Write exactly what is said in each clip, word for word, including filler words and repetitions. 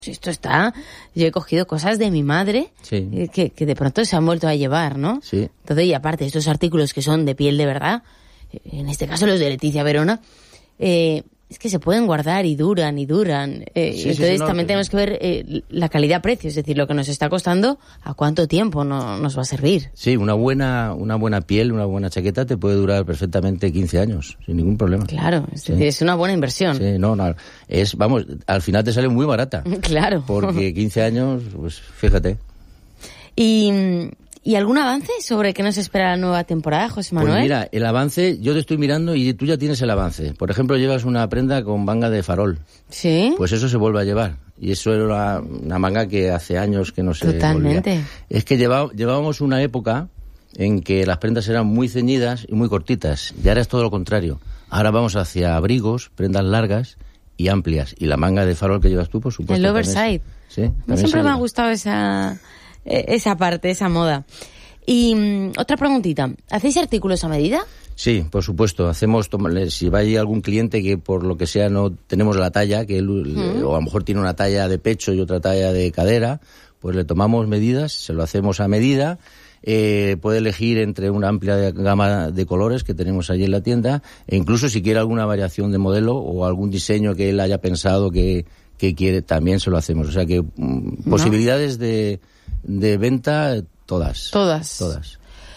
Esto está... Yo he cogido cosas de mi madre sí. eh, que, que de pronto se han vuelto a llevar, ¿no? Sí. Entonces, y aparte, estos artículos que son de piel de verdad, en este caso los de Leticia Verona, eh, es que se pueden guardar y duran y duran. Eh, sí, entonces sí, sí, no, también que... tenemos que ver eh, la calidad-precio, es decir, lo que nos está costando, a cuánto tiempo no, nos va a servir. Sí, una buena una buena piel, una buena chaqueta te puede durar perfectamente quince años, sin ningún problema. Claro, es sí. decir, es una buena inversión. Sí, no, no, es, vamos, al final te sale muy barata. Claro. Porque quince años, pues fíjate. Y... ¿Y algún avance sobre qué nos espera la nueva temporada, José Manuel? Pues mira, el avance, yo te estoy mirando y tú ya tienes el avance. Por ejemplo, llevas una prenda con manga de farol. Sí. Pues eso se vuelve a llevar. Y eso era una, una manga que hace años que no se Totalmente. volvía. Es que lleva, llevábamos una época en que las prendas eran muy ceñidas y muy cortitas. Y ahora es todo lo contrario. Ahora vamos hacia abrigos, prendas largas y amplias. Y la manga de farol que llevas tú, por supuesto. El oversize. Sí. Siempre me ha gustado esa... esa parte, esa moda. Y um, otra preguntita, ¿hacéis artículos a medida? Sí, por supuesto. Hacemos, si va ahí algún cliente que por lo que sea no tenemos la talla, que él, mm. o a lo mejor tiene una talla de pecho y otra talla de cadera, pues le tomamos medidas, se lo hacemos a medida. Eh, puede elegir entre una amplia gama de colores que tenemos allí en la tienda, e incluso si quiere alguna variación de modelo o algún diseño que él haya pensado que, que quiere, también se lo hacemos. O sea que mm, ¿no? posibilidades de de venta, todas. Todas. Todas.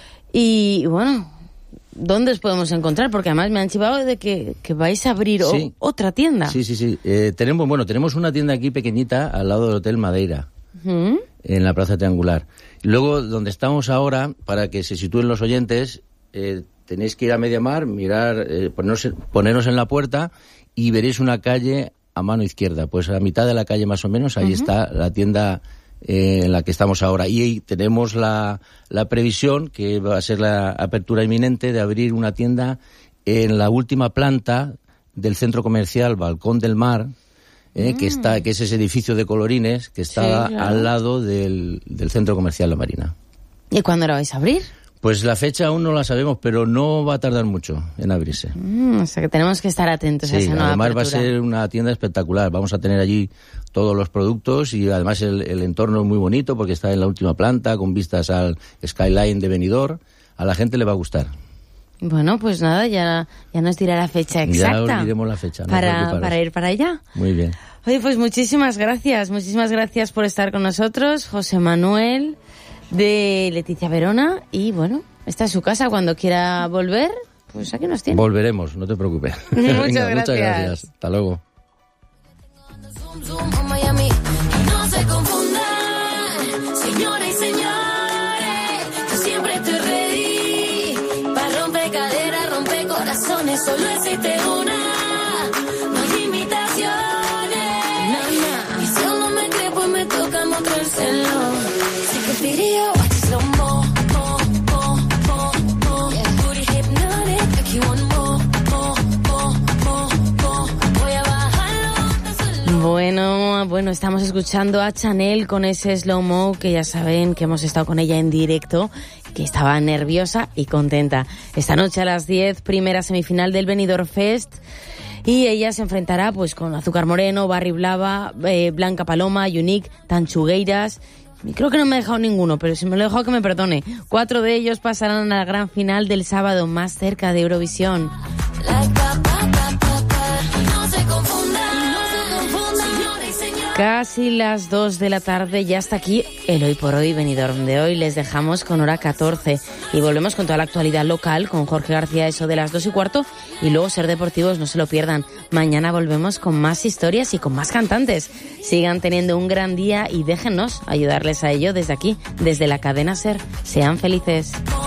Y bueno, ¿dónde os podemos encontrar? Porque además me han chivado de que, que vais a abrir sí. o, otra tienda. Sí, sí, sí. Eh, tenemos, bueno, tenemos una tienda aquí pequeñita al lado del Hotel Madeira, ¿Mm? en la Plaza Triangular. Luego, donde estamos ahora, para que se sitúen los oyentes, eh, tenéis que ir a Mediamar, mirar, eh, ponernos, ponernos en la puerta y veréis una calle a mano izquierda. Pues a mitad de la calle más o menos, ahí uh-huh. está la tienda Eh, en la que estamos ahora. Y tenemos la, la previsión, que va a ser la apertura inminente, de abrir una tienda en la última planta del centro comercial Balcón del Mar, eh, mm. que está que es ese edificio de colorines que está sí, claro. al lado del, del centro comercial La Marina. ¿Y cuándo la vais a abrir? Pues la fecha aún no la sabemos, pero no va a tardar mucho en abrirse. Mm, o sea que tenemos que estar atentos sí, a esa nueva además apertura. Va a ser una tienda espectacular. Vamos a tener allí todos los productos y además el, el entorno es muy bonito porque está en la última planta con vistas al skyline de Benidorm. A la gente le va a gustar. Bueno, pues nada, ya, ya nos dirá la fecha exacta. Ya os diremos la fecha. No para, para ir para allá. Muy bien. Oye, pues muchísimas gracias. Muchísimas gracias por estar con nosotros, José Manuel, de Leticia Verona. Y bueno, esta es su casa. Cuando quiera volver, pues aquí nos tiene. Volveremos, no te preocupes. Muchas, Venga, gracias. muchas gracias. Hasta luego. No se confundan, señoras y señores, yo siempre estoy ready para romper caderas, romper corazones, solo existe una, no hay imitaciones. No, no. Y si aún no me cree, pues me toca mostrárselo. Si que video, slow mo, mo, mo, mo, mo, yeah. Booty hypnotic, like you want more, more, more, more, more. Voy a bajarlo. Bueno, bueno, estamos escuchando a Chanel con ese Slow Mo, que ya saben que hemos estado con ella en directo, que estaba nerviosa y contenta. Esta noche a las diez, primera semifinal del Benidorm Fest, y ella se enfrentará pues con Azúcar Moreno, Barry Blava, eh, Blanca Paloma, Unique, Tanchugueiras. Y creo que no me he dejado ninguno, pero si me lo he dejado que me perdone. Cuatro de ellos pasarán a la gran final del sábado, más cerca de Eurovisión. Casi las dos de la tarde, ya está aquí el Hoy por Hoy Benidorm de hoy. Les dejamos con hora catorce y volvemos con toda la actualidad local con Jorge García, eso de las dos y cuarto, y luego Ser Deportivos, no se lo pierdan. Mañana volvemos con más historias y con más cantantes. Sigan teniendo un gran día y déjennos ayudarles a ello desde aquí, desde la cadena Ser. Sean felices.